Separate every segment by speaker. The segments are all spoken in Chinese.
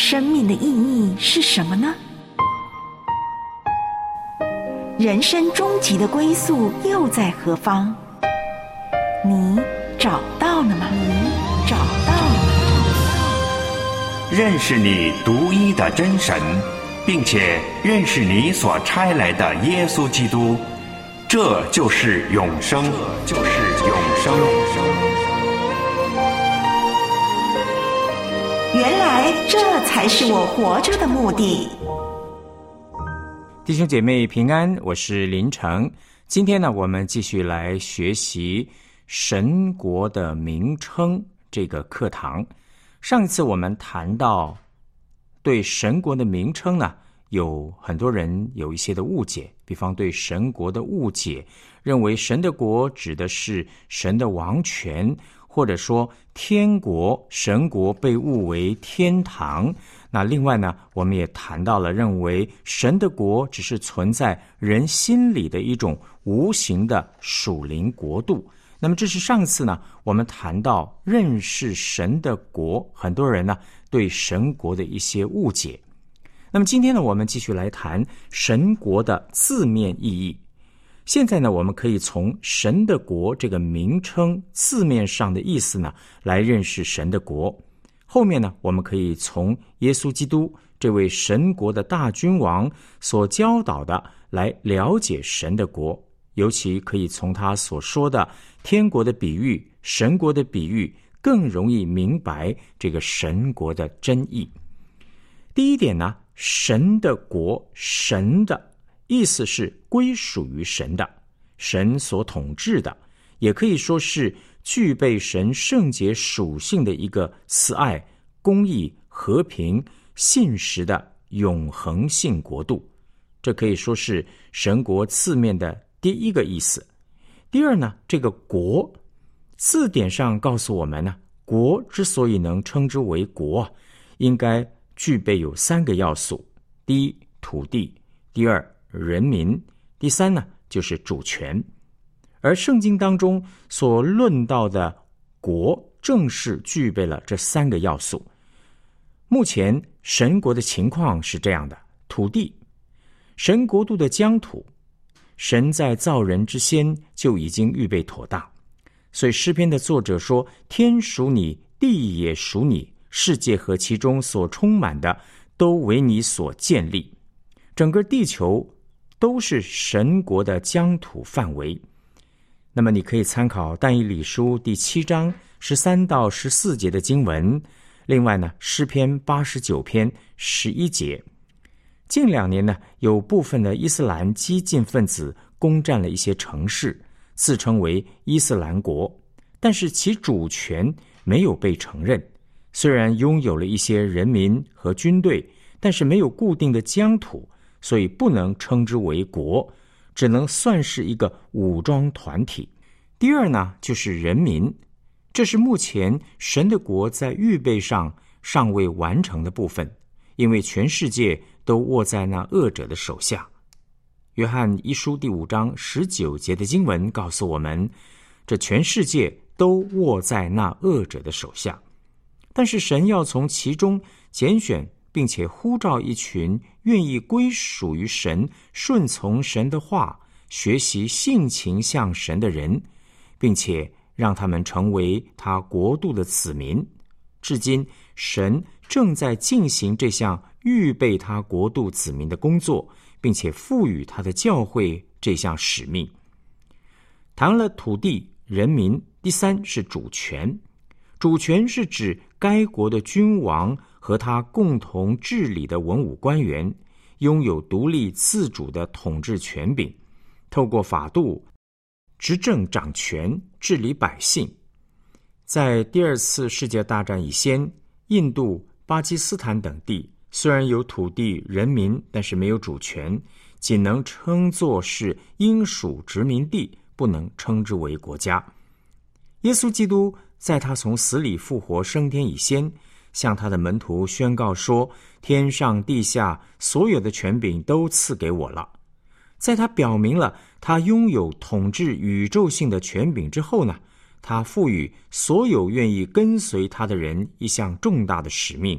Speaker 1: 生命的意义是什么呢？人生终极的归宿又在何方？你找到了吗？找到了吗？
Speaker 2: 认识你独一的真神，并且认识你所差来的耶稣基督，这就是永生。这就是永生。
Speaker 1: 原来这才是我活着的目的。
Speaker 3: 弟兄姐妹平安，我是林成。今天呢，我们继续来学习神国的名称这个课堂。上一次我们谈到对神国的名称呢，有很多人有一些的误解，比方对神国的误解，认为神的国指的是神的王权，或者说天国，神国被误为天堂。那另外呢，我们也谈到了认为神的国只是存在人心里的一种无形的属灵国度。那么这是上次呢，我们谈到认识神的国，很多人呢对神国的一些误解。那么今天呢，我们继续来谈神国的字面意义。现在呢，我们可以从神的国这个名称字面上的意思呢，来认识神的国。后面呢，我们可以从耶稣基督这位神国的大君王所教导的来了解神的国，尤其可以从他所说的天国的比喻、神国的比喻，更容易明白这个神国的真意。第一点呢，神的国，神的意思是归属于神的，神所统治的，也可以说是具备神圣洁属性的一个慈爱、公义、和平、信实的永恒性国度。这可以说是神国字面的第一个意思。第二呢，这个国字典上告诉我们呢，国之所以能称之为国，应该具备有三个要素：第一，土地；第二，人民；第三呢，就是主权。而圣经当中所论到的国，正是具备了这三个要素。目前神国的情况是这样的：土地，神国度的疆土，神在造人之先就已经预备妥当。所以诗篇的作者说，天属你，地也属你，世界和其中所充满的都为你所建立。整个地球都是神国的疆土范围。那么你可以参考但以理书第7章13到14节的经文，另外呢，诗篇89篇11节。近2年呢，有部分的伊斯兰激进分子攻占了一些城市，自称为伊斯兰国，但是其主权没有被承认。虽然拥有了一些人民和军队，但是没有固定的疆土，所以不能称之为国，只能算是一个武装团体。第二呢，就是人民，这是目前神的国在预备上尚未完成的部分，因为全世界都握在那恶者的手下。约翰一书第5章19节的经文告诉我们，这全世界都握在那恶者的手下。但是神要从其中拣选并且呼召一群愿意归属于神、顺从神的话、学习性情像神的人，并且让他们成为他国度的子民。至今神正在进行这项预备他国度子民的工作，并且赋予他的教会这项使命。谈了土地、人民，第三是主权。主权是指该国的君王和他共同治理的文武官员拥有独立自主的统治权柄，透过法度执政掌权，治理百姓。在第2次世界大战以前，印度、巴基斯坦等地虽然有土地、人民，但是没有主权，仅能称作是应属殖民地，不能称之为国家。耶稣基督在他从死里复活升天以先，向他的门徒宣告说，天上地下所有的权柄都赐给我了。在他表明了他拥有统治宇宙性的权柄之后呢，他赋予所有愿意跟随他的人一项重大的使命，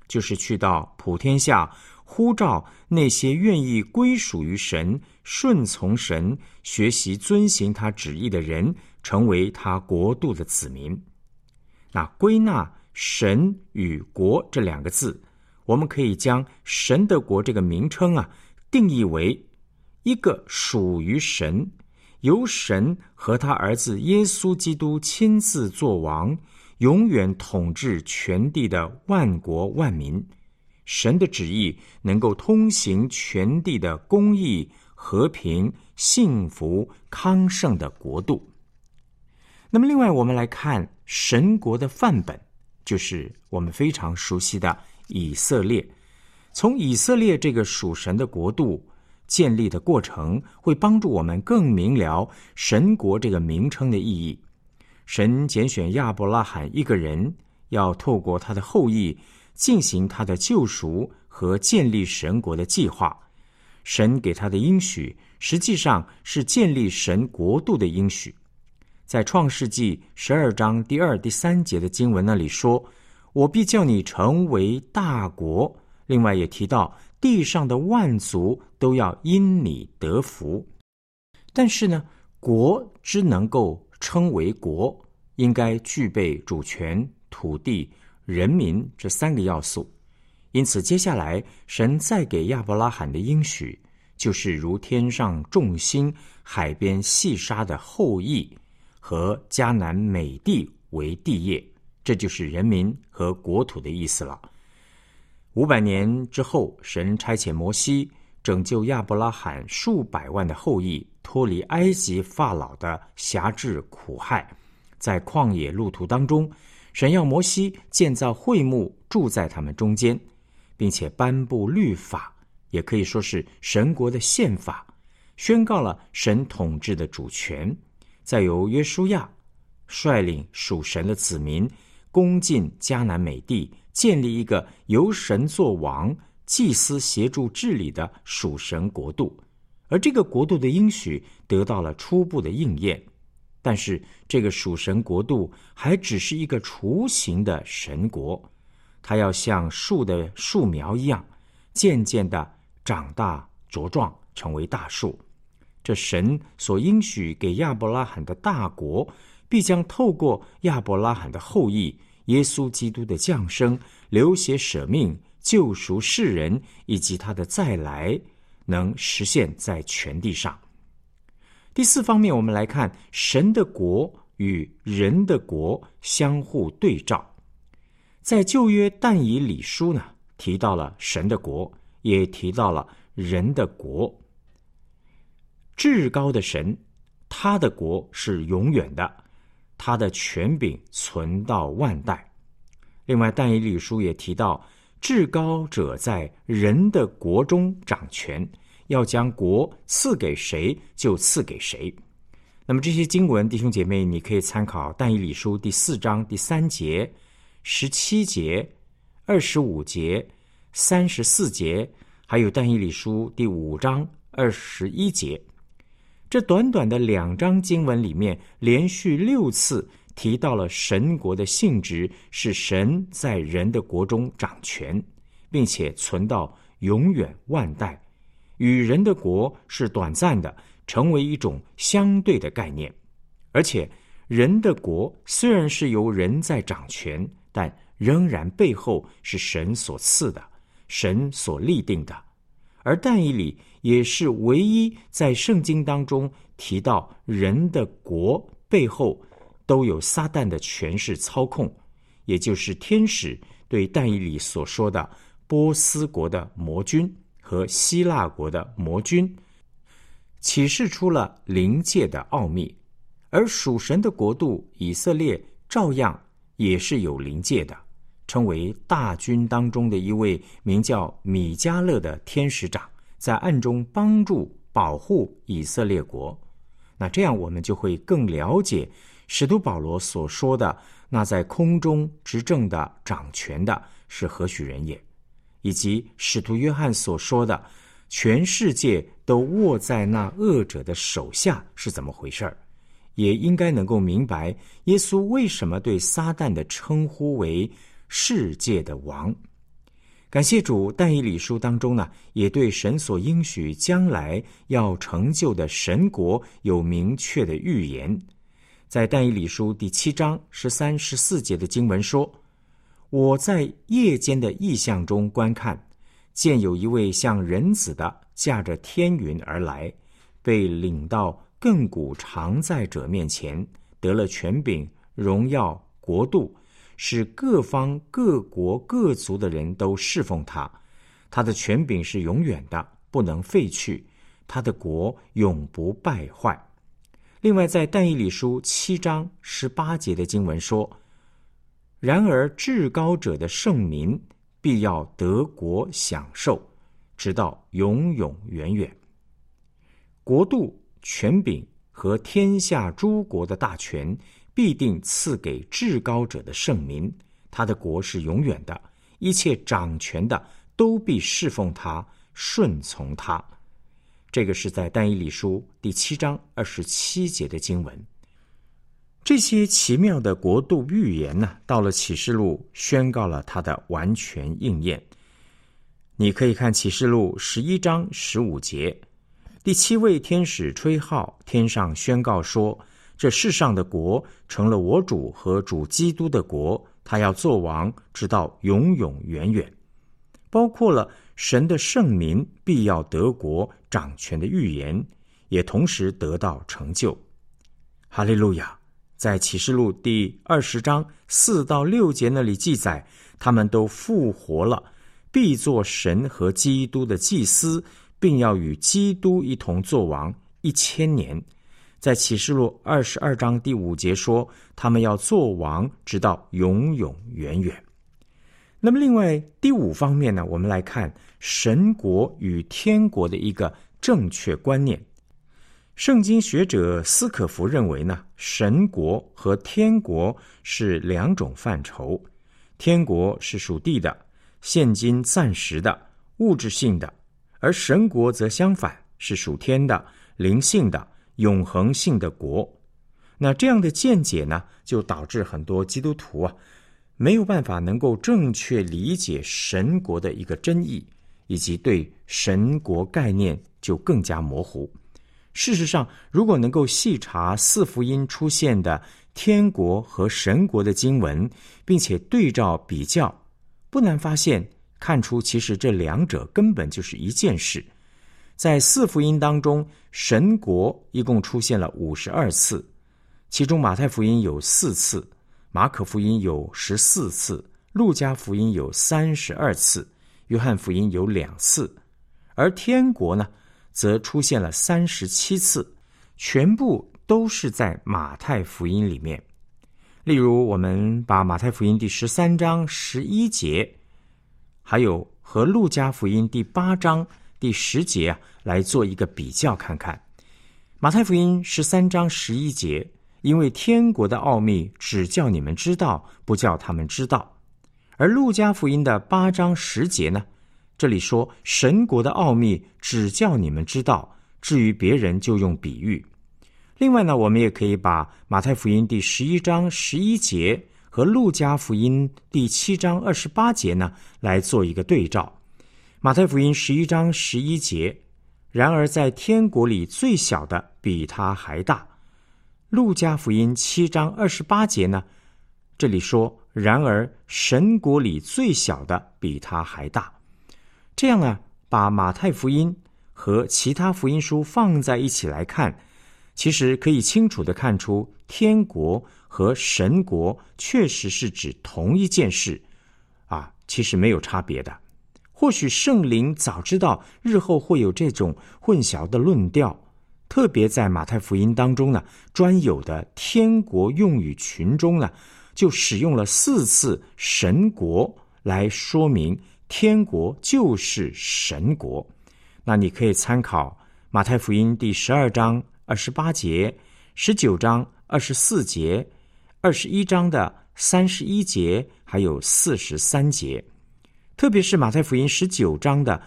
Speaker 3: 就是去到普天下，呼召那些愿意归属于神、顺从神、学习遵行他旨意的人，成为他国度的子民。那归纳神与国这两个字，我们可以将神的国这个名称定义为一个属于神，由神和他儿子耶稣基督亲自作王，永远统治全地的万国万民。神的旨意能够通行全地的公义、和平、幸福、康盛的国度。那么另外我们来看神国的范本，就是我们非常熟悉的以色列。从以色列这个属神的国度建立的过程，会帮助我们更明了神国这个名称的意义。神拣选亚伯拉罕一个人，要透过他的后裔进行他的救赎和建立神国的计划。神给他的应许，实际上是建立神国度的应许。在创世纪12章第2、第3节的经文那里说，我必叫你成为大国。另外也提到地上的万族都要因你得福。但是呢，国之能够称为国，应该具备主权、土地、人民这3个要素。因此接下来神再给亚伯拉罕的应许，就是如天上众星、海边细沙的后裔和迦南美地为地业，这就是人民和国土的意思了。500年之后，神差遣摩西拯救亚伯拉罕数百万的后裔，脱离埃及法老的辖制苦害。在旷野路途当中，神要摩西建造会幕，住在他们中间，并且颁布律法，也可以说是神国的宪法，宣告了神统治的主权。再由约书亚率领属神的子民攻进迦南美地，建立一个由神作王、祭司协助治理的属神国度。而这个国度的应许得到了初步的应验，但是这个属神国度还只是一个雏形的神国，它要像树的树苗一样，渐渐的长大茁壮，成为大树。这神所应许给亚伯拉罕的大国，必将透过亚伯拉罕的后裔耶稣基督的降生、流血舍命、救赎世人，以及他的再来，能实现在全地上。第4方面，我们来看神的国与人的国相互对照。在旧约但以理书呢，提到了神的国，也提到了人的国。至高的神，他的国是永远的，他的权柄存到万代。另外但以理书也提到，至高者在人的国中掌权，要将国赐给谁就赐给谁。那么这些经文，弟兄姐妹，你可以参考但以理书第4章第3节、17节、25节、34节，还有但以理书第5章21节。这短短的2章经文里面，连续6次提到了神国的性质是神在人的国中掌权，并且存到永远万代，与人的国是短暂的，成为一种相对的概念。而且人的国虽然是由人在掌权，但仍然背后是神所赐的，神所立定的。而但以理也是唯一在圣经当中提到人的国背后都有撒旦的权势操控，也就是天使对但以理所说的波斯国的魔君和希腊国的魔君，启示出了灵界的奥秘。而属神的国度以色列照样也是有灵界的，称为大军当中的一位名叫米迦勒的天使长，在暗中帮助保护以色列国。那这样我们就会更了解使徒保罗所说的那在空中执政的掌权的是何许人也，以及使徒约翰所说的全世界都握在那恶者的手下是怎么回事，也应该能够明白耶稣为什么对撒旦的称呼为世界的王。 感谢主，但以理书当中呢，也对神所应许将来要成就的神国有明确的预言。在但以理书第7章13、14节的经文说，我在夜间的异象中观看，见有一位像人子的驾着天云而来，被领到亘古常在者面前，得了权柄、荣耀、国度，使各方各国各族的人都侍奉他。他的权柄是永远的，不能废去，他的国永不败坏。另外在但以理书7章18节的经文说，然而至高者的圣民必要得国享受，直到永永远远。国度、权柄和天下诸国的大权必定赐给至高者的圣民，他的国是永远的，一切掌权的都必侍奉他，顺从他。这个是在但以理书第7章27节的经文。这些奇妙的国度预言呢，到了启示录宣告了它的完全应验。你可以看启示录11章15节，第7位天使吹号，天上宣告说，这世上的国成了我主和主基督的国，他要做王，直到永永远远。包括了神的圣民必要得国掌权的预言，也同时得到成就。哈利路亚！在启示录第20章4到6节那里记载，他们都复活了，必做神和基督的祭司，并要与基督一同作王1000年。在启示录22章第5节说，他们要作王，直到永永远远。那么另外第5方面呢，我们来看神国与天国的一个正确观念。圣经学者斯可夫认为呢，神国和天国是2种范畴。天国是属地的，现今暂时的，物质性的，而神国则相反，是属天的，灵性的，永恒性的国。那这样的见解呢，就导致很多基督徒没有办法能够正确理解神国的一个真意，以及对神国概念就更加模糊。事实上，如果能够细查4福音出现的天国和神国的经文，并且对照比较，不难看出其实这2者根本就是一件事。在4福音当中，神国一共出现了52次，其中马太福音有4次，马可福音有14次，路加福音有32次，约翰福音有2次，而天国呢，则出现了37次，全部都是在马太福音里面。例如，我们把马太福音第13章11节，还有和路加福音第8章第10节来做一个比较看看。马太福音13章11节，因为天国的奥秘只叫你们知道，不叫他们知道。而路加福音的8章10节呢，这里说神国的奥秘只叫你们知道，至于别人就用比喻。另外呢，我们也可以把马太福音第11章11节和路加福音第7章28节呢来做一个对照。马太福音11章11节，然而在天国里最小的比他还大。路加福音7章28节呢，这里说然而神国里最小的比他还大。这样呢，把马太福音和其他福音书放在一起来看，其实可以清楚地看出天国和神国确实是指同一件事其实没有差别的。或许圣灵早知道日后会有这种混淆的论调，特别在马太福音当中呢，专有的天国用语群中呢，就使用了4次神国来说明天国就是神国。那你可以参考马太福音第12章28节、19章24节、21章的31节，还有43节。特别是马太福音19章的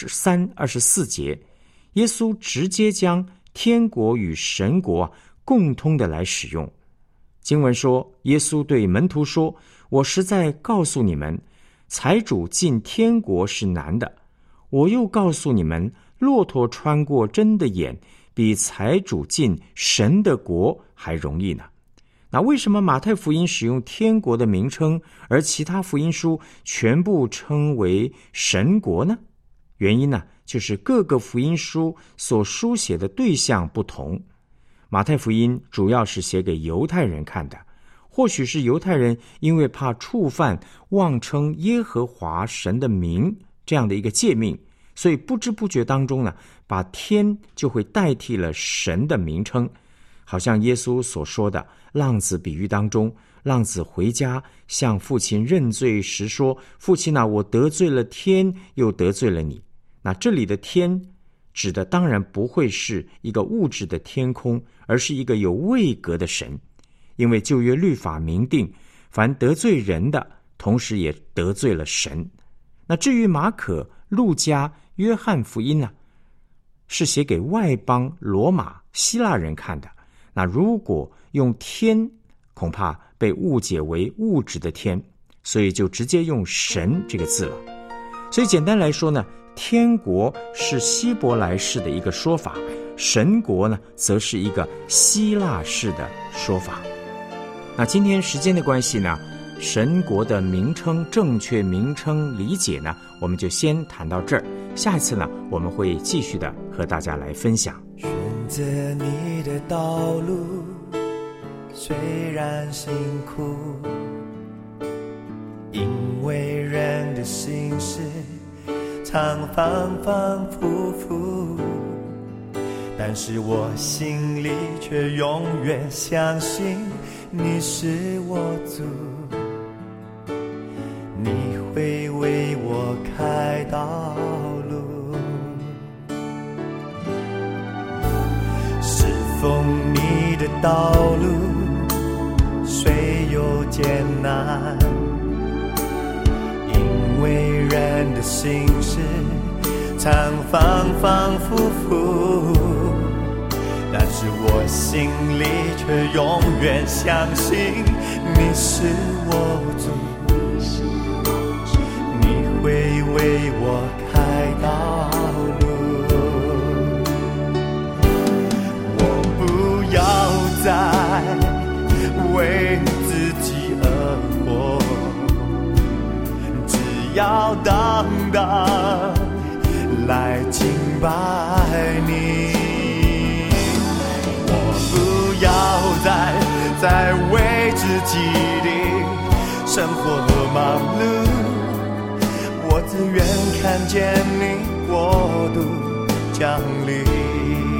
Speaker 3: 23、24节，耶稣直接将天国与神国共通的来使用。经文说，耶稣对门徒说，我实在告诉你们， 财主进天国是难的。我又告诉你们，骆驼穿过针的眼，比财主进神的国还容易呢。那为什么马太福音使用天国的名称，而其他福音书全部称为神国呢？原因呢，就是各个福音书所书写的对象不同。马太福音主要是写给犹太人看的，或许是犹太人因为怕触犯妄称耶和华神的名这样的一个诫命，所以不知不觉当中呢，把天就会代替了神的名称。好像耶稣所说的浪子比喻当中，浪子回家向父亲认罪时说，父亲啊，我得罪了天，又得罪了你。那这里的天指的当然不会是一个物质的天空，而是一个有位格的神。因为旧约律法明定，凡得罪人的，同时也得罪了神。那至于马可、路加、约翰福音呢，是写给外邦罗马、希腊人看的。那如果用天，恐怕被误解为物质的天，所以就直接用神这个字了。所以简单来说呢，天国是希伯来式的一个说法，神国呢则是一个希腊式的说法。那今天时间的关系呢，神国的名称、正确名称理解呢，我们就先谈到这儿。下一次呢，我们会继续的和大家来分享。
Speaker 4: 选择你的道路，虽然辛苦，因为人的心事常反反复复，但是我心里却永远相信你是我主，你会为我开道路。侍奉你的道路虽有艰难，因为人的心事常反反复复，但是我心里却永远相信你是我主，你会为我开道路。我不要再为自己而活，只要单单来敬拜你。不要再为自己的生活忙碌，我只愿看见你国度降临。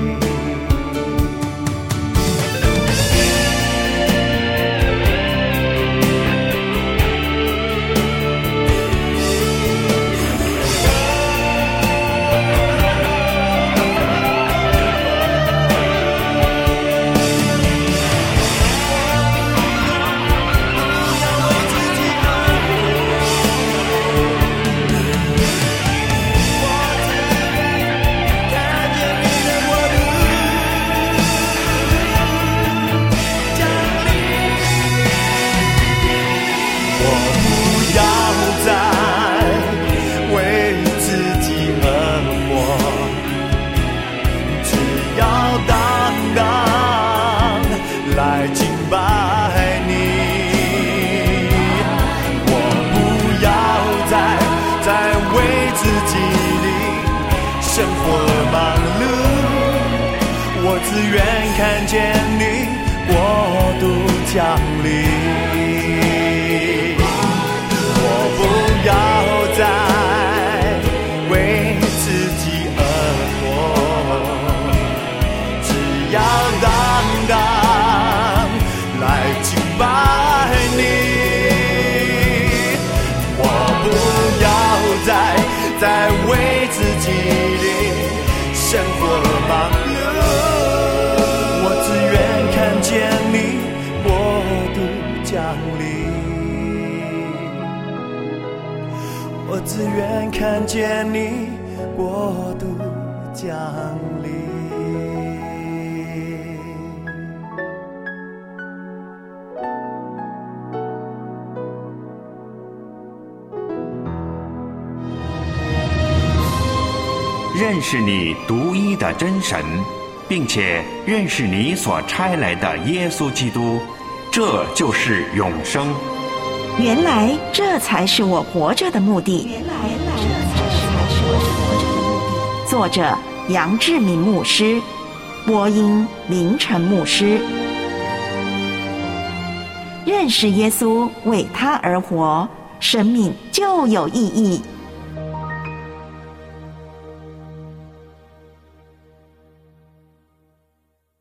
Speaker 4: 只愿看见你国度降临，我不要再为自己而活，只要单单来敬拜你。我不要再为自己的生活忙碌，看见你国度降临，我只愿看见你国度降临。
Speaker 2: 认识你独一的真神，并且认识你所差来的耶稣基督，这就是永生。
Speaker 1: 原来这才是我活着的目的。作者杨志明牧师，播音林晨牧师。认识耶稣，为他而活，生命就有意义。